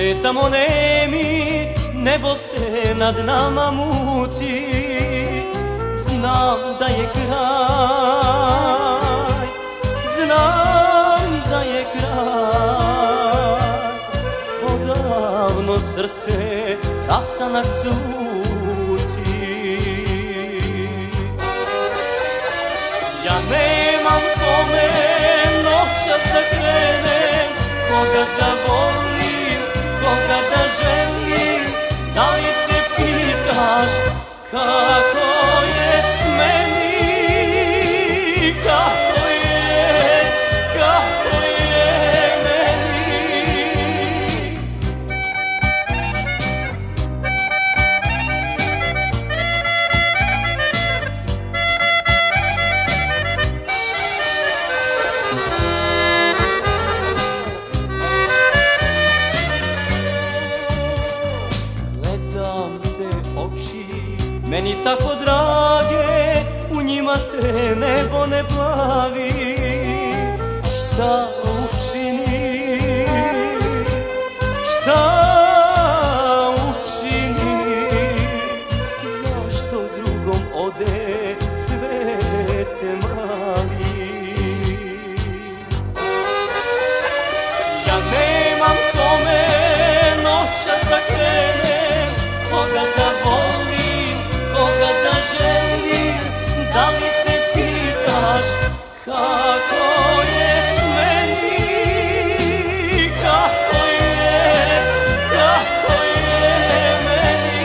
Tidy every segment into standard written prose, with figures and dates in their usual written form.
Šetamo nemi, nebo se nad nama muti. Znam da je kraj, znam da je kraj. Odavno srce rastanak sluti. Ja nemam kome noćas da krenem, koga da volim, koga da želim. Da li se pitaš kako je meni, kako je meni? Gledam te oči, meni tako drage, u njima se nebo ne plavi. Šta učini, šta učini, zašto drugom ode cvete mali? Ja nemam kome noćas da krenem, koga da volim, koga da želim. Da li se pitaš kako je meni, kako je meni?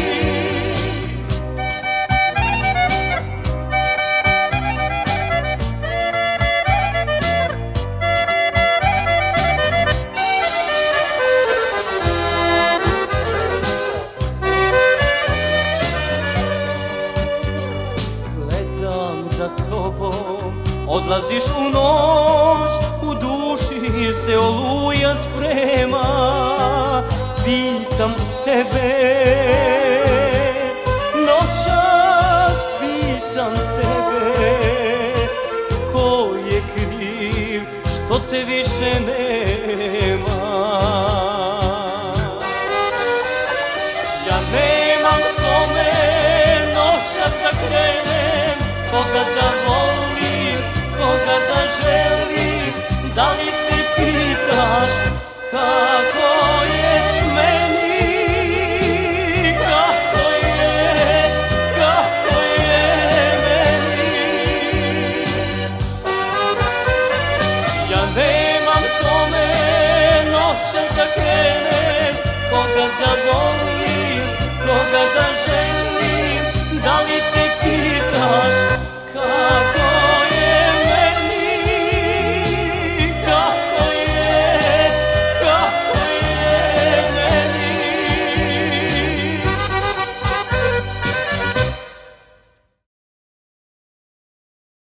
Gledam za tobom, odlaziš u noć, u duši se oluja sprema. Pitam sebe, noćas pitam sebe, ko je kriv što te više nema?